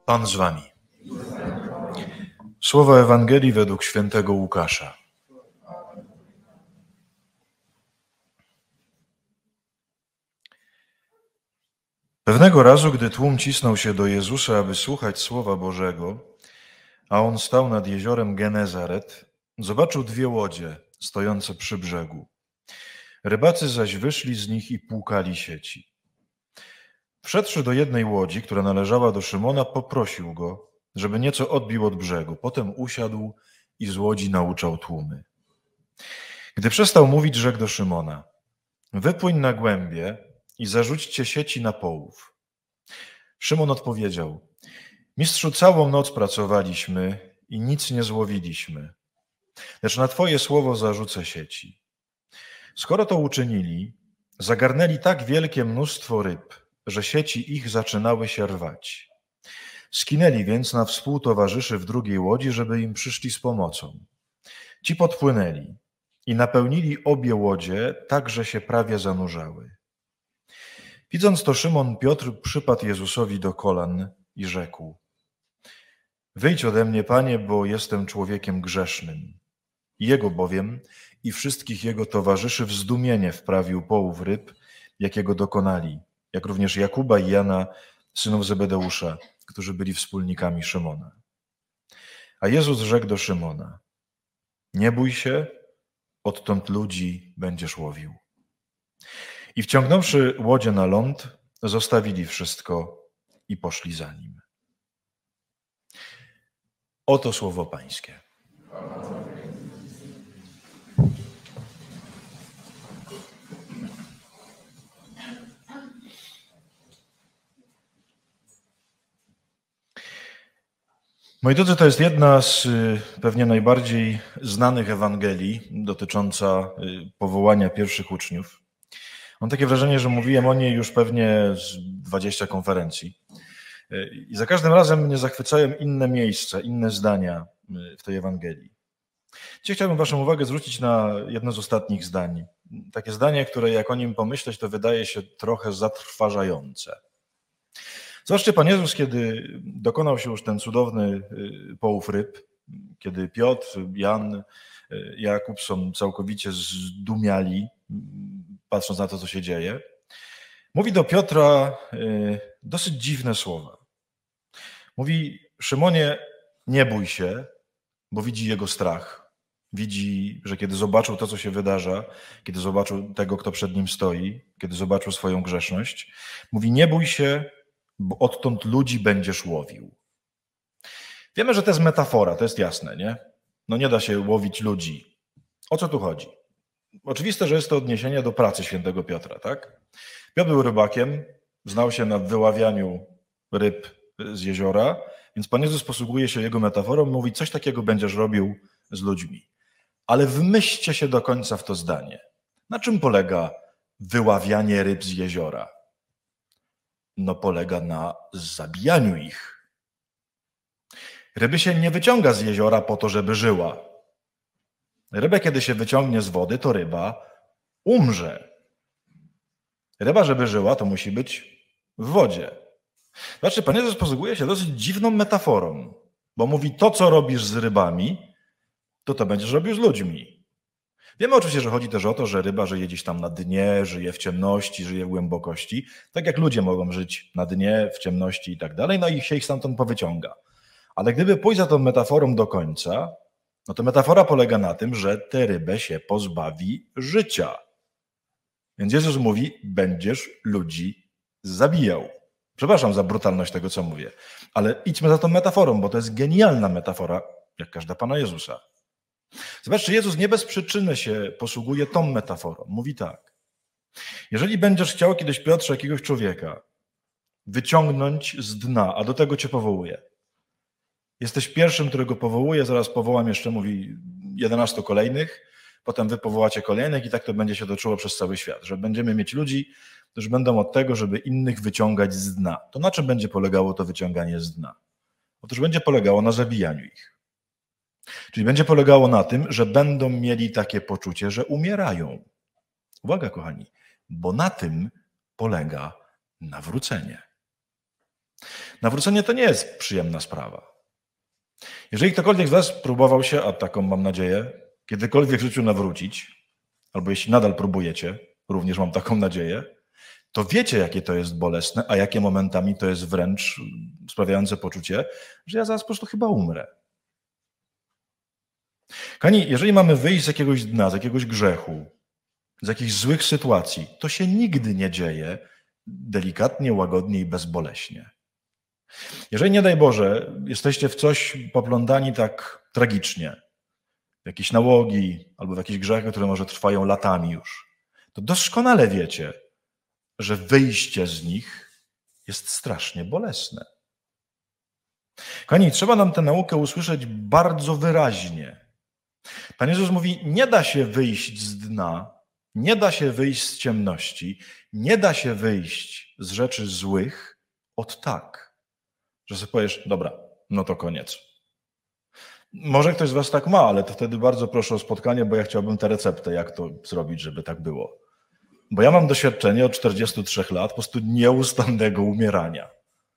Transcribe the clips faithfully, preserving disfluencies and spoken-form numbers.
Pan z wami. Słowa Ewangelii według świętego Łukasza. Pewnego razu, gdy tłum cisnął się do Jezusa, aby słuchać Słowa Bożego, a on stał nad jeziorem Genezaret, zobaczył dwie łodzie stojące przy brzegu. Rybacy zaś wyszli z nich i płukali sieci. Wszedłszy do jednej łodzi, która należała do Szymona, poprosił go, żeby nieco odbił od brzegu. Potem usiadł i z łodzi nauczał tłumy. Gdy przestał mówić, rzekł do Szymona: wypłyń na głębie i zarzućcie sieci na połów. Szymon odpowiedział: Mistrzu, całą noc pracowaliśmy i nic nie złowiliśmy, lecz na Twoje słowo zarzucę sieci. Skoro to uczynili, zagarnęli tak wielkie mnóstwo ryb, że sieci ich zaczynały się rwać. Skinęli więc na współtowarzyszy w drugiej łodzi, żeby im przyszli z pomocą. Ci podpłynęli i napełnili obie łodzie tak, że się prawie zanurzały. Widząc to, Szymon Piotr przypadł Jezusowi do kolan i rzekł: wyjdź ode mnie, Panie, bo jestem człowiekiem grzesznym. Jego bowiem i wszystkich jego towarzyszy w zdumienie wprawił połów ryb, jakiego dokonali, jak również Jakuba i Jana, synów Zebedeusza, którzy byli wspólnikami Szymona. A Jezus rzekł do Szymona: nie bój się, odtąd ludzi będziesz łowił. I wciągnąwszy łodzie na ląd, zostawili wszystko i poszli za nim. Oto słowo Pańskie. Moi drodzy, to jest jedna z pewnie najbardziej znanych Ewangelii dotycząca powołania pierwszych uczniów. Mam takie wrażenie, że mówiłem o niej już pewnie z dwudziestu konferencji. I za każdym razem mnie zachwycają inne miejsca, inne zdania w tej Ewangelii. Dzisiaj chciałbym waszą uwagę zwrócić na jedno z ostatnich zdań. Takie zdanie, które jak o nim pomyśleć, to wydaje się trochę zatrważające. Zobaczcie, Pan Jezus, kiedy dokonał się już ten cudowny połów ryb, kiedy Piotr, Jan, Jakub są całkowicie zdumiali, patrząc na to, co się dzieje, mówi do Piotra dosyć dziwne słowa. Mówi: Szymonie, nie bój się, bo widzi jego strach. Widzi, że kiedy zobaczył to, co się wydarza, kiedy zobaczył tego, kto przed nim stoi, kiedy zobaczył swoją grzeszność, mówi: nie bój się, bo odtąd ludzi będziesz łowił. Wiemy, że to jest metafora, to jest jasne, nie? No nie da się łowić ludzi. O co tu chodzi? Oczywiste, że jest to odniesienie do pracy świętego Piotra, tak? Piotr był rybakiem, znał się na wyławianiu ryb z jeziora, więc Pan Jezus posługuje się jego metaforą, mówi: coś takiego będziesz robił z ludźmi. Ale wmyślcie się do końca w to zdanie. Na czym polega wyławianie ryb z jeziora? No polega na zabijaniu ich. Ryby się nie wyciąga z jeziora po to, żeby żyła. Rybę, kiedy się wyciągnie z wody, to ryba umrze. Ryba, żeby żyła, to musi być w wodzie. Zobaczcie, Pan Jezus posługuje się dosyć dziwną metaforą, bo mówi: to, co robisz z rybami, to to będziesz robił z ludźmi. Wiemy oczywiście, że chodzi też o to, że ryba żyje gdzieś tam na dnie, żyje w ciemności, żyje w głębokości, tak jak ludzie mogą żyć na dnie, w ciemności i tak dalej, no i się ich stamtąd powyciąga. Ale gdyby pójść za tą metaforą do końca, no to metafora polega na tym, że tę rybę się pozbawi życia. Więc Jezus mówi: będziesz ludzi zabijał. Przepraszam za brutalność tego, co mówię, ale idźmy za tą metaforą, bo to jest genialna metafora, jak każda Pana Jezusa. Zobaczcie, Jezus nie bez przyczyny się posługuje tą metaforą. Mówi tak: jeżeli będziesz chciał kiedyś, Piotrze, jakiegoś człowieka wyciągnąć z dna, a do tego cię powołuje, jesteś pierwszym, którego powołuje, zaraz powołam jeszcze, mówi, jedenastu kolejnych, potem wy powołacie kolejnych i tak to będzie się toczyło przez cały świat, że będziemy mieć ludzi, którzy będą od tego, żeby innych wyciągać z dna. To na czym będzie polegało to wyciąganie z dna? Otóż będzie polegało na zabijaniu ich. Czyli będzie polegało na tym, że będą mieli takie poczucie, że umierają. Uwaga, kochani, bo na tym polega nawrócenie. Nawrócenie to nie jest przyjemna sprawa. Jeżeli ktokolwiek z was próbował się, a taką mam nadzieję, kiedykolwiek w życiu nawrócić, albo jeśli nadal próbujecie, również mam taką nadzieję, to wiecie, jakie to jest bolesne, a jakie momentami to jest wręcz sprawiające poczucie, że ja zaraz po prostu chyba umrę. Kochani, jeżeli mamy wyjść z jakiegoś dna, z jakiegoś grzechu, z jakichś złych sytuacji, to się nigdy nie dzieje delikatnie, łagodnie i bezboleśnie. Jeżeli, nie daj Boże, jesteście w coś poplątani tak tragicznie, w jakieś nałogi albo w jakieś grzechy, które może trwają latami już, to doskonale wiecie, że wyjście z nich jest strasznie bolesne. Kochani, trzeba nam tę naukę usłyszeć bardzo wyraźnie. Pan Jezus mówi, nie da się wyjść z dna, nie da się wyjść z ciemności, nie da się wyjść z rzeczy złych od tak, że sobie powiesz, dobra, no to koniec. Może ktoś z was tak ma, ale to wtedy bardzo proszę o spotkanie, bo ja chciałbym tę receptę, jak to zrobić, żeby tak było. Bo ja mam doświadczenie od czterdziestu trzech lat po prostu nieustannego umierania.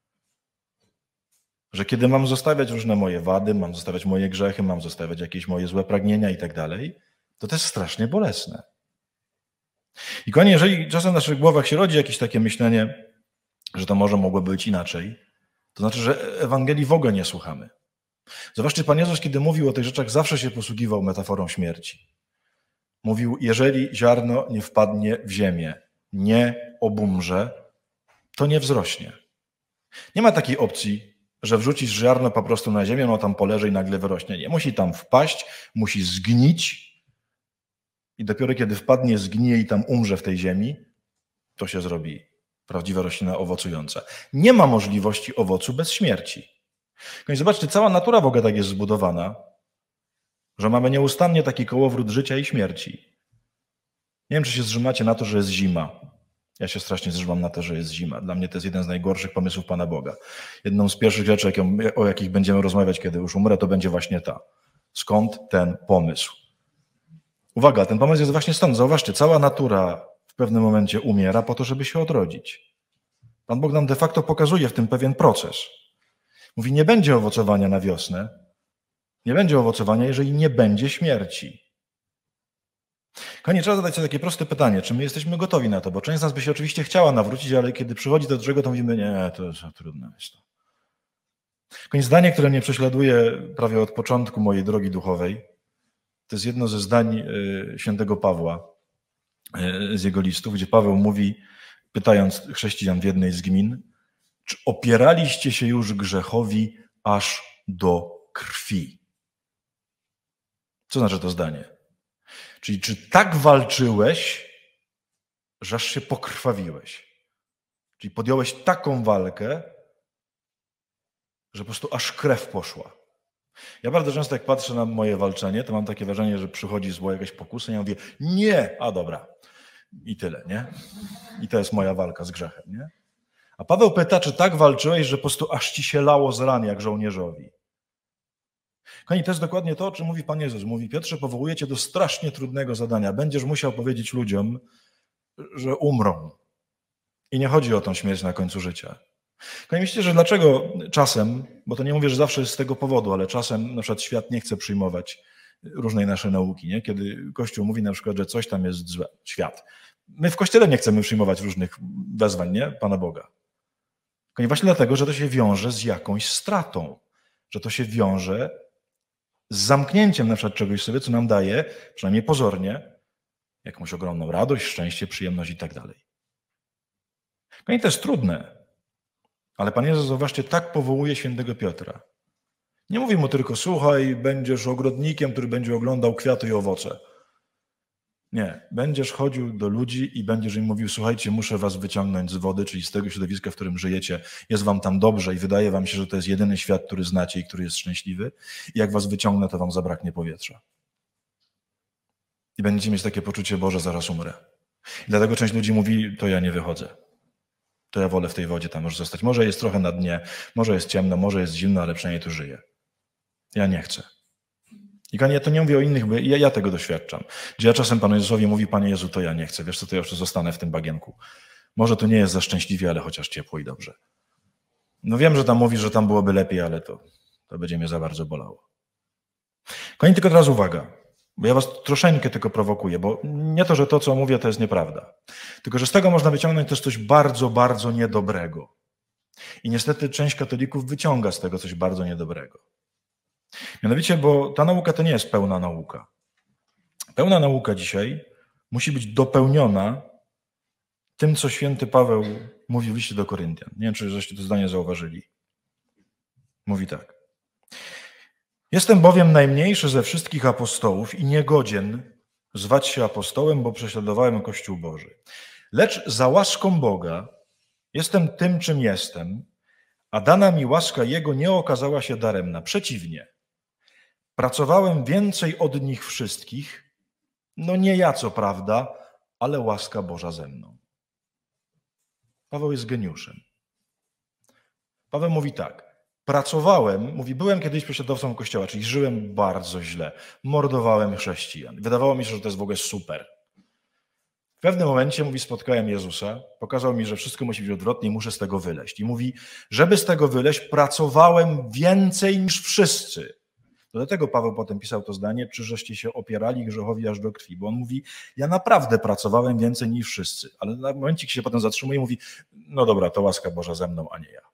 Że kiedy mam zostawiać różne moje wady, mam zostawiać moje grzechy, mam zostawiać jakieś moje złe pragnienia i tak dalej, to to jest strasznie bolesne. I kochani, jeżeli czasem w naszych głowach się rodzi jakieś takie myślenie, że to może mogłoby być inaczej, to znaczy, że Ewangelii w ogóle nie słuchamy. Zobaczcie, Pan Jezus, kiedy mówił o tych rzeczach, zawsze się posługiwał metaforą śmierci. Mówił, jeżeli ziarno nie wpadnie w ziemię, nie obumrze, to nie wzrośnie. Nie ma takiej opcji, że wrzucisz ziarno po prostu na ziemię, ono tam poleży i nagle wyrośnie. Nie, musi tam wpaść, musi zgnić i dopiero kiedy wpadnie, zgnije i tam umrze w tej ziemi, to się zrobi prawdziwa roślina owocująca. Nie ma możliwości owocu bez śmierci. Więc zobaczcie, cała natura w ogóle tak jest zbudowana, że mamy nieustannie taki kołowrót życia i śmierci. Nie wiem, czy się zrzymacie na to, że jest zima. Ja się strasznie zrzymam na to, że jest zima. Dla mnie to jest jeden z najgorszych pomysłów Pana Boga. Jedną z pierwszych rzeczy, o jakich będziemy rozmawiać, kiedy już umrę, to będzie właśnie ta. Skąd ten pomysł? Uwaga, ten pomysł jest właśnie stąd. Zauważcie, cała natura w pewnym momencie umiera po to, żeby się odrodzić. Pan Bóg nam de facto pokazuje w tym pewien proces. Mówi, nie będzie owocowania na wiosnę, nie będzie owocowania, jeżeli nie będzie śmierci. Kochani, trzeba zadać sobie takie proste pytanie, czy my jesteśmy gotowi na to, bo część z nas by się oczywiście chciała nawrócić, ale kiedy przychodzi do czego, to mówimy, nie, to jest trudne jest to. Kochani, zdanie, które mnie prześladuje prawie od początku mojej drogi duchowej, to jest jedno ze zdań świętego Pawła z jego listów, gdzie Paweł mówi, pytając chrześcijan w jednej z gmin, czy opieraliście się już grzechowi aż do krwi? Co znaczy to zdanie? Czyli czy tak walczyłeś, że aż się pokrwawiłeś? Czyli podjąłeś taką walkę, że po prostu aż krew poszła. Ja bardzo często jak patrzę na moje walczenie, to mam takie wrażenie, że przychodzi zło jakaś pokusa i ja mówię, nie, a dobra. I tyle, nie? I to jest moja walka z grzechem, nie? A Paweł pyta, czy tak walczyłeś, że po prostu aż ci się lało z ran jak żołnierzowi. Kochani, to jest dokładnie to, o czym mówi Pan Jezus. Mówi, Piotrze, powołuję cię do strasznie trudnego zadania. Będziesz musiał powiedzieć ludziom, że umrą. I nie chodzi o tą śmierć na końcu życia. Kochani, myślicie, że dlaczego czasem, bo to nie mówię, że zawsze jest z tego powodu, ale czasem na przykład świat nie chce przyjmować różnej naszej nauki, nie? Kiedy Kościół mówi na przykład, że coś tam jest złe. Świat. My w Kościele nie chcemy przyjmować różnych wezwań, nie? Pana Boga. Kochani, właśnie dlatego, że to się wiąże z jakąś stratą. Że to się wiąże z zamknięciem na przykład czegoś sobie, co nam daje, przynajmniej pozornie, jakąś ogromną radość, szczęście, przyjemność i tak dalej. Kochani, to jest trudne. Ale Pan Jezus, zauważcie, tak powołuje świętego Piotra. Nie mówi mu tylko, słuchaj, będziesz ogrodnikiem, który będzie oglądał kwiaty i owoce. Nie, będziesz chodził do ludzi i będziesz im mówił, słuchajcie, muszę was wyciągnąć z wody, czyli z tego środowiska, w którym żyjecie. Jest wam tam dobrze i wydaje wam się, że to jest jedyny świat, który znacie i który jest szczęśliwy. I jak was wyciągnę, to wam zabraknie powietrza. I będziecie mieć takie poczucie, Boże, zaraz umrę. I dlatego część ludzi mówi, to ja nie wychodzę. To ja wolę w tej wodzie tam może zostać. Może jest trochę na dnie, może jest ciemno, może jest zimno, ale przynajmniej tu żyję. Ja nie chcę. I ja to nie mówię o innych, bo ja, ja tego doświadczam. Gdzie ja czasem Panu Jezusowi mówi, Panie Jezu, to ja nie chcę. Wiesz co, to ja już zostanę w tym bagienku. Może to nie jest za szczęśliwie, ale chociaż ciepło i dobrze. No wiem, że tam mówisz, że tam byłoby lepiej, ale to, to będzie mnie za bardzo bolało. Kochani, tylko teraz uwaga, bo ja was troszeczkę tylko prowokuję, bo nie to, że to, co mówię, to jest nieprawda. Tylko, że z tego można wyciągnąć też coś bardzo, bardzo niedobrego. I niestety część katolików wyciąga z tego coś bardzo niedobrego. Mianowicie, bo ta nauka to nie jest pełna nauka. Pełna nauka dzisiaj musi być dopełniona tym, co święty Paweł mówi w liście do Koryntian. Nie wiem, czy żeście to zdanie zauważyli. Mówi tak. Jestem bowiem najmniejszy ze wszystkich apostołów i niegodzien zwać się apostołem, bo prześladowałem Kościół Boży. Lecz za łaską Boga jestem tym, czym jestem, a dana mi łaska Jego nie okazała się daremna. Przeciwnie, pracowałem więcej od nich wszystkich, no nie ja co prawda, ale łaska Boża ze mną. Paweł jest geniuszem. Paweł mówi tak. Pracowałem, mówi, byłem kiedyś prześladowcą Kościoła, czyli żyłem bardzo źle. Mordowałem chrześcijan. Wydawało mi się, że to jest w ogóle super. W pewnym momencie, mówi, spotkałem Jezusa, pokazał mi, że wszystko musi być odwrotnie i muszę z tego wyleźć. I mówi, żeby z tego wyleźć, pracowałem więcej niż wszyscy. Dlatego Paweł potem pisał to zdanie, czy żeście się opierali grzechowi aż do krwi. Bo on mówi, ja naprawdę pracowałem więcej niż wszyscy. Ale na momencik się potem zatrzymuje i mówi, no dobra, to łaska Boża ze mną, a nie ja.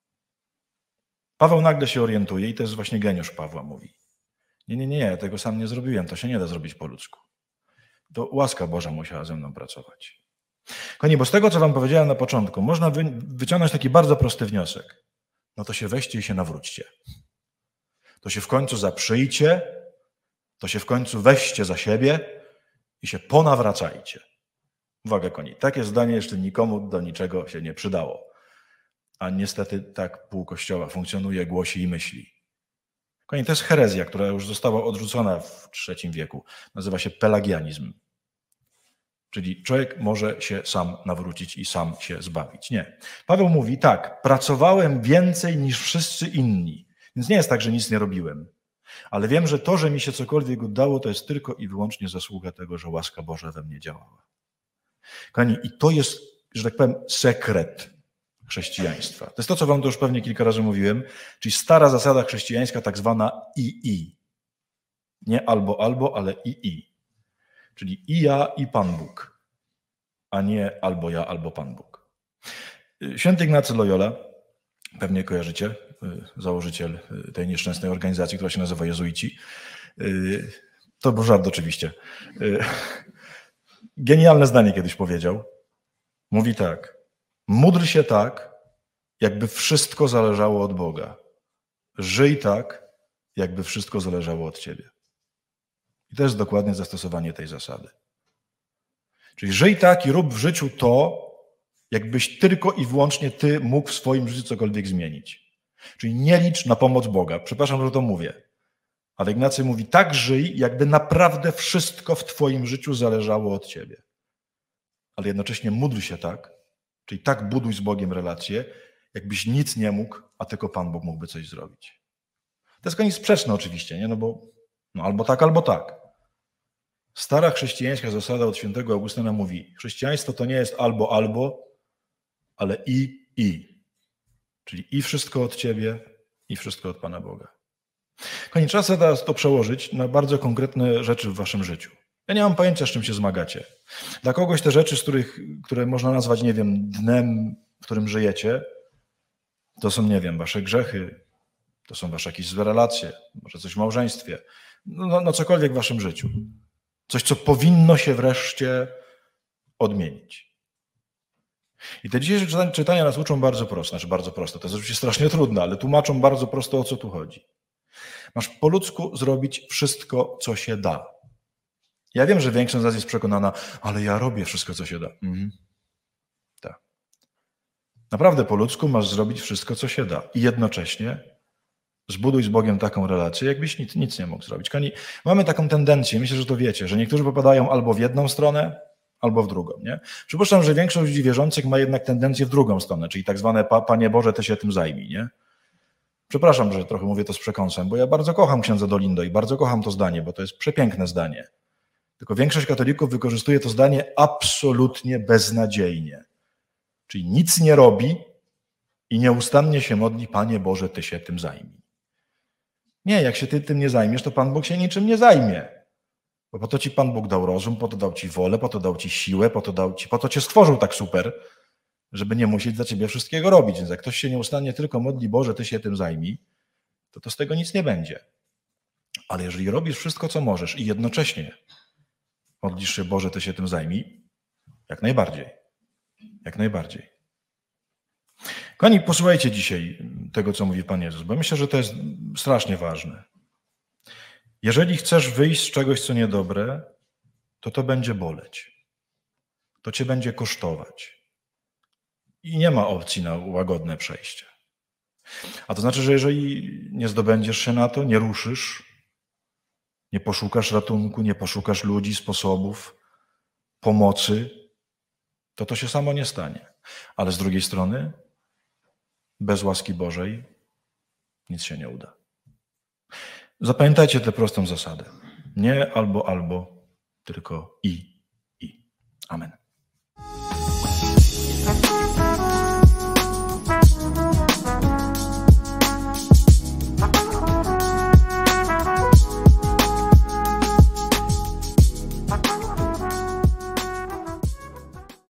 Paweł nagle się orientuje i to jest właśnie geniusz Pawła, mówi. Nie, nie, nie, ja tego sam nie zrobiłem, to się nie da zrobić po ludzku. To łaska Boża musiała ze mną pracować. Kochani, bo z tego, co wam powiedziałem na początku, można wy, wyciągnąć taki bardzo prosty wniosek. No to się weźcie i się nawróćcie. To się w końcu zaprzyjcie, to się w końcu weźcie za siebie i się ponawracajcie. Uwaga, kochani, takie zdanie jeszcze nikomu do niczego się nie przydało. A niestety tak pół Kościoła funkcjonuje, głosi i myśli. Kochani, to jest herezja, która już została odrzucona w trzecim wieku. Nazywa się pelagianizm. Czyli człowiek może się sam nawrócić i sam się zbawić. Nie. Paweł mówi tak, pracowałem więcej niż wszyscy inni. Więc nie jest tak, że nic nie robiłem. Ale wiem, że to, że mi się cokolwiek udało, to jest tylko i wyłącznie zasługa tego, że łaska Boża we mnie działała. Kochani, i to jest, że tak powiem, sekret chrześcijaństwa. To jest to, co wam to już pewnie kilka razy mówiłem, czyli stara zasada chrześcijańska, tak zwana i i. Nie albo, albo, ale i i. Czyli i ja, i Pan Bóg, a nie albo ja, albo Pan Bóg. Święty Ignacy Loyola, pewnie kojarzycie, założyciel tej nieszczęsnej organizacji, która się nazywa Jezuici. To był żart oczywiście. Genialne zdanie kiedyś powiedział. Mówi tak. Módl się tak, jakby wszystko zależało od Boga. Żyj tak, jakby wszystko zależało od ciebie. I to jest dokładnie zastosowanie tej zasady. Czyli żyj tak i rób w życiu to, jakbyś tylko i wyłącznie ty mógł w swoim życiu cokolwiek zmienić. Czyli nie licz na pomoc Boga. Przepraszam, że to mówię. Ale Ignacy mówi, tak żyj, jakby naprawdę wszystko w twoim życiu zależało od ciebie. Ale jednocześnie módl się tak, czyli tak buduj z Bogiem relacje, jakbyś nic nie mógł, a tylko Pan Bóg mógłby coś zrobić. To jest koniec sprzeczne oczywiście, nie? No bo no albo tak, albo tak. Stara chrześcijańska zasada od świętego Augustyna mówi, chrześcijaństwo to nie jest albo, albo, ale i, i. Czyli i wszystko od ciebie, i wszystko od Pana Boga. Kochani, trzeba sobie teraz to przełożyć na bardzo konkretne rzeczy w waszym życiu. Ja nie mam pojęcia, z czym się zmagacie. Dla kogoś te rzeczy, z których, które można nazwać, nie wiem, dnem, w którym żyjecie, to są, nie wiem, wasze grzechy, to są wasze jakieś złe relacje, może coś w małżeństwie, no, no cokolwiek w waszym życiu. Coś, co powinno się wreszcie odmienić. I te dzisiejsze czytania nas uczą bardzo prosto, znaczy bardzo prosto, to jest oczywiście strasznie trudne, ale tłumaczą bardzo prosto, o co tu chodzi. Masz po ludzku zrobić wszystko, co się da. Ja wiem, że większość z nas jest przekonana, ale ja robię wszystko, co się da. Mhm. Tak. Naprawdę po ludzku masz zrobić wszystko, co się da. I jednocześnie zbuduj z Bogiem taką relację, jakbyś nic, nic nie mógł zrobić. Kochani, mamy taką tendencję, myślę, że to wiecie, że niektórzy popadają albo w jedną stronę, albo w drugą. Nie? Przypuszczam, że większość ludzi wierzących ma jednak tendencję w drugą stronę, czyli tak zwane Panie Boże, Ty się tym zajmij. Nie? Przepraszam, że trochę mówię to z przekąsem, bo ja bardzo kocham księdza Dolindo i bardzo kocham to zdanie, bo to jest przepiękne zdanie. Tylko większość katolików wykorzystuje to zdanie absolutnie beznadziejnie. Czyli nic nie robi i nieustannie się modli: Panie Boże, Ty się tym zajmij. Nie, jak się Ty tym nie zajmiesz, to Pan Bóg się niczym nie zajmie. Bo po to Ci Pan Bóg dał rozum, po to dał Ci wolę, po to dał Ci siłę, po to, dał ci, po to Cię stworzył tak super, żeby nie musieć za Ciebie wszystkiego robić. Więc jak ktoś się nieustannie tylko modli: Boże, Ty się tym zajmij, to to z tego nic nie będzie. Ale jeżeli robisz wszystko, co możesz i jednocześnie modlisz się: Boże, Ty się tym zajmij, jak najbardziej. Jak najbardziej. Kochani, posłuchajcie dzisiaj tego, co mówi Pan Jezus, bo myślę, że to jest strasznie ważne. Jeżeli chcesz wyjść z czegoś, co niedobre, to to będzie boleć. To cię będzie kosztować. I nie ma opcji na łagodne przejście. A to znaczy, że jeżeli nie zdobędziesz się na to, nie ruszysz, nie poszukasz ratunku, nie poszukasz ludzi, sposobów, pomocy, to to się samo nie stanie. Ale z drugiej strony, bez łaski Bożej nic się nie uda. Zapamiętajcie tę prostą zasadę. Nie albo, albo, tylko i, i. Amen.